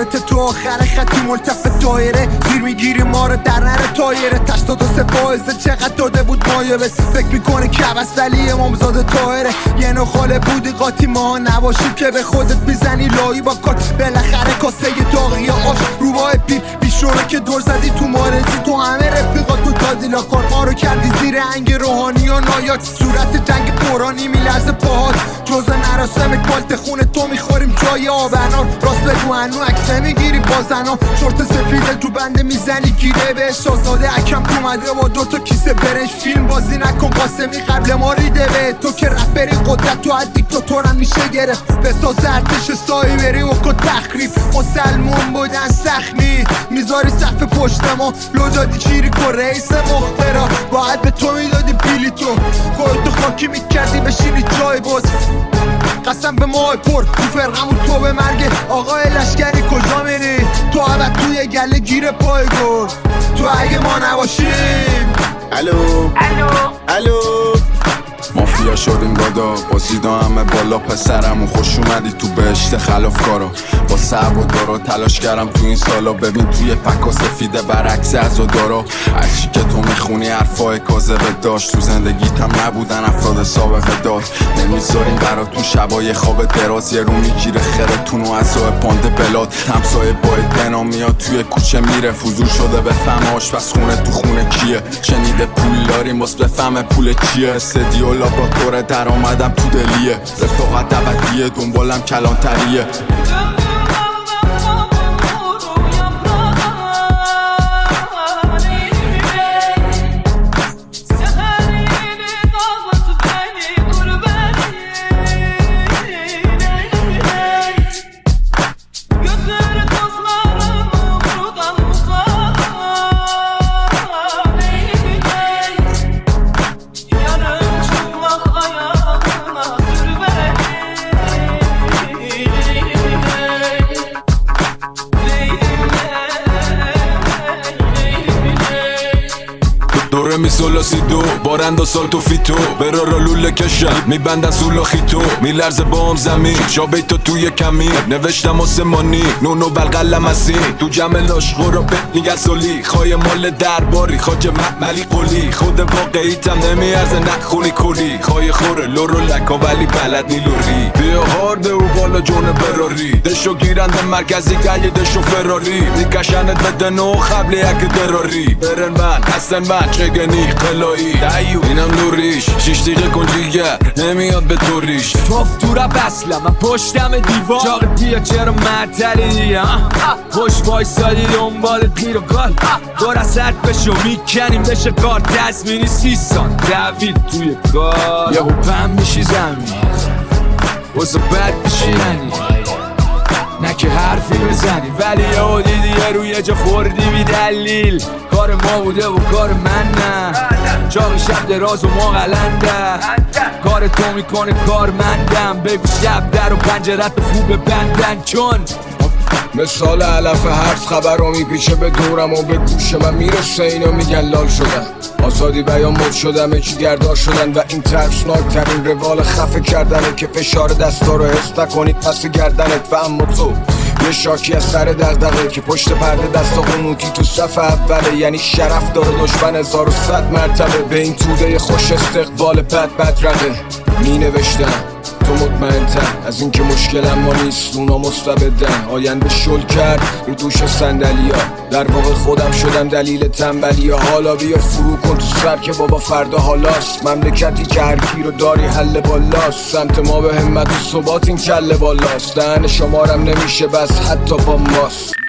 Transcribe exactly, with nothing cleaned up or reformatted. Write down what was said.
یادت تو آخر خطی ملتف دایره زیر میگیری ما رو در نره تایره تشتاد و سه فایزه چقدر داده بود مایه بس فکر میکنه که بس ولی امامزاده تایره یه نو خاله بودی قاطی ما نباشی که به خودت میزنی لایی با کات بالاخره کاسه داغی آش روباه پیر بیشونه که دور زدی تو مارزی تو همه رفیقات تو تادیلا کار ما رو کردی زیر انگ روحانی و نایاک صورت جنگ قرآنی میلرزه پاهات جز نراسمت بالت خونه تو میخوریم جای آبنار راست بگو هنو عکسه میگیری با زنا شورت سفیده تو بنده میزنی گیره به شاهزاده اکم اومده با دوتا کیسه برنج فیلم بازی نکن قاسمی قبل ما ریده به تو که رپری قدرت تو از دیکتاتورم میشه گرفت بساز ارتش سایی بری و کن تخریب مسلمون بودن سخمی میذاری صف پشت ما لو دادی چیری کن رئیس مخبرا باید به تو میدادی پیلی تو خودتو خاکی میکردی بشینی جای باز قسم به ماه پر تو فرقمون تو به مرگ آقای لشکری کجا میری تو عبد توی گله گیر پای گل تو اگه ما نباشیم الو الو الو مافیا شدیم دادا بازیدا همه بالا پسرمون خوش اومدی تو بهشت خلافکارا با صبر و دارا تلاش کردم تو این سالا ببین توی پکا سفیده برعکس از و دارا هرچی که تو میخونی حرفای کاذبت داشت تو زندگیتم نبودن افراد سابقه داد نمیذاریم براتون شبای خواب دراز یه رو میگیره خیرتون و عزای پاند بلاد همسایه باید بنا میاد توی کوچه میره فضول شده به فهم آشپز خونه تو خونه کیه شنیده پول داریم باز بفهم پول چیه استدیو لابراتوار در آمدم تو دلیه رفاقت ابدیه دنبالم کلانتریه دوره می سولا سی دو بارند و سال تو فیتو برا را لوله کشم میبندن سولا خیتو میلرزه با هم زمین شابیتو توی کمی نوشتم آسمانی نونو بلقلم هستی تو جمع لاشقو را به میگن سالی خواهی مال درباری خاج محملی قولی خود واقعیتم نمیارزه نخونی کلی خواهی خوره لورو لکا ولی بلد نی لوری بیا هارده و بالا جون براری دشو گیرنده مرکزی گلی دشو فراری میکشنت بده نو خبل یک دراری برن من هستن من چگنی قلایی دیو اینم لوریش شیش دیگه کنجیگر نمیاد به تو ریش توف تو را بسلم من پشتم دیوار چاق بیا چرا مرتلی خوش وایسادی دنبال گیر و گال دور از سرد بشو میکنیم بشه کار تزمینی سی سان دوید توی کار یهو پم میشی زمین واسه بد میشی رنی نه که حرفی بزنی ولی یهو دیدی یه روی یه جا خوردی بی دلیل کار ما بوده و کار من نه چاقی شب دراز و ما غلنده کار تو میکنه کار مندم بگو شب در و پنجرت خوب بندن چون مثال علف حرف خبر رو میپیچه به دورم و به گوش من میرسه اینو میگن لال شدن آزادی بیان مد شدم چی گردار شدن و این ترسناک ترین روال خفه کردنه که فشار دستا رو حس نکنید پس گردنت و اما تو یه شاکی از سر دغدغه که پشت پرده دستا قنوتی تو صف اوله یعنی شرف داره دشمن هزار و صد مرتبه به این توده خوش استقبال بد بد رقه می نوشتم تو مطمئن‌تر از اینکه مشکلم ما نیست اونا مستبدن آینده شل کرد رو دوش صندلیا در واقع خودم شدم دلیل تنبلیا حالا بیا فرو کن تو سر که بابا فردا حالاست مملکتی که هر کی رو داری حل بالاست سمت ما به همت و ثبات این کله بالاست دهن شمارم نمیشه بس حتی با ماست